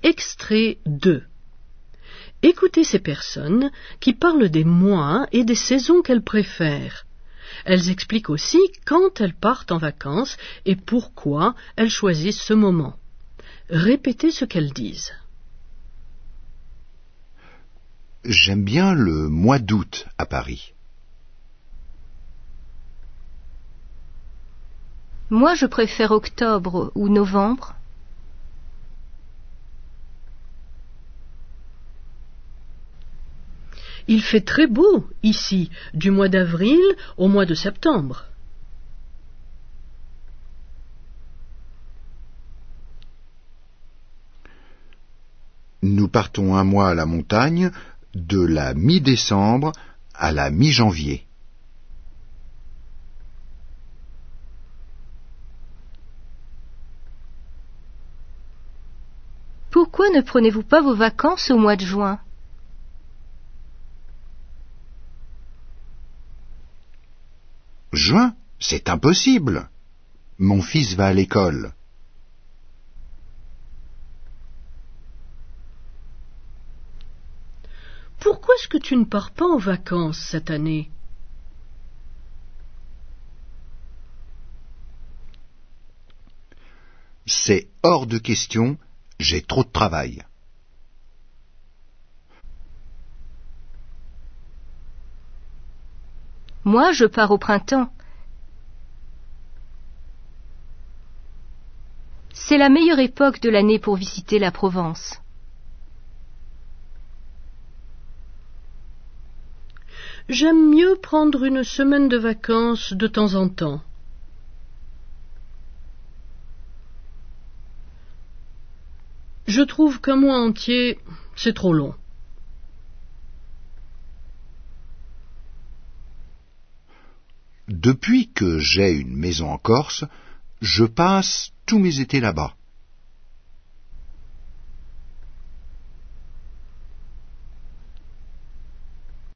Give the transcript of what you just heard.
Extrait 2. Écoutez ces personnes qui parlent des mois et des saisons qu'elles préfèrent. Elles expliquent aussi quand elles partent en vacances et pourquoi elles choisissent ce moment. Répétez ce qu'elles disent. J'aime bien le mois d'août à Paris. Moi, je préfère octobre ou novembre. Il fait très beau ici, du mois d'avril au mois de septembre. Nous partons un mois à la montagne, de la mi-décembre à la mi-janvier. Pourquoi ne prenez-vous pas vos vacances au mois de juin? Juin, c'est impossible. Mon fils va à l'école. Pourquoi est-ce que tu ne pars pas en vacances cette année? C'est hors de question, j'ai trop de travail. Moi, je pars au printemps. C'est la meilleure époque de l'année pour visiter la Provence. J'aime mieux prendre une semaine de vacances de temps en temps. Je trouve qu'un mois entier, c'est trop long. Depuis que j'ai une maison en Corse, je passe tous mes étés là-bas.